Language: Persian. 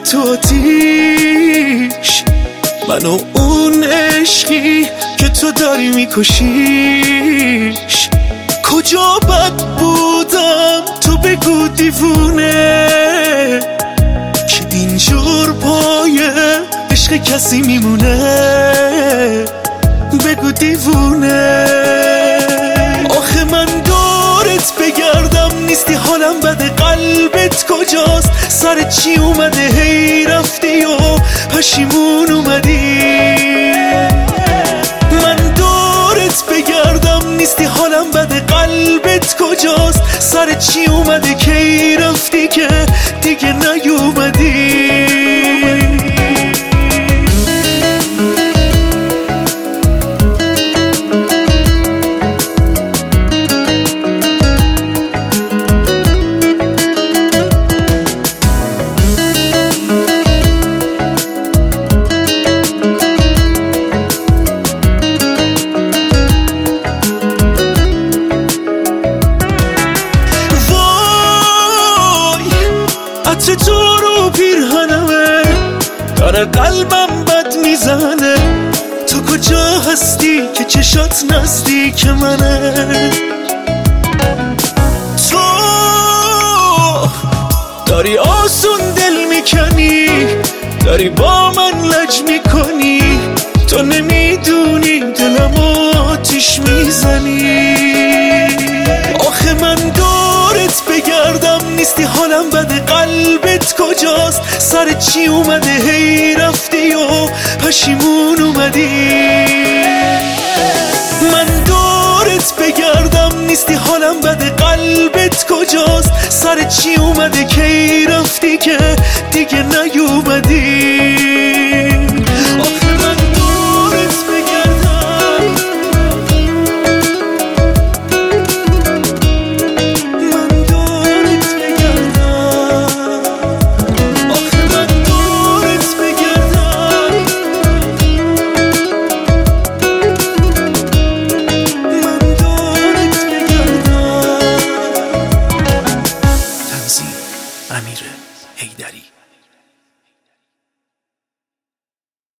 تو آتیش، من و اون عشقی که تو داری میکشیش. کجا بد بودم تو بگو دیوونه، که اینجور پای عشق کسی میمونه. بگو دیوونه. آخه من دورت بگردم نیستی، حالم بده، قلبت کجاست؟ سر چی اومده هی رفتی و پشیمون اومدی؟ من دورت بگردم نیستی، حالم بده، قلبت کجاست؟ سر چی اومده کی رفتی که دیگه نیومدی؟ عطر تو رو پیرهنمه، داره قلبم بد میزنه. تو کجا هستی که چشات نزدیک منه؟ تو داری آسون دل میکنی، داری با من لج میکنی. تو نمیدونی دلم آتیش میزنی. آخه من دورت بگردم نیستی، حالم بده، قلبت کجاست؟ سر چی اومده هی رفتی و پشیمون اومدی؟ من دورت بگردم نیستی، حالم بده، قلبت کجاست؟ سر چی اومده کی رفتی که دیگه نیومدی؟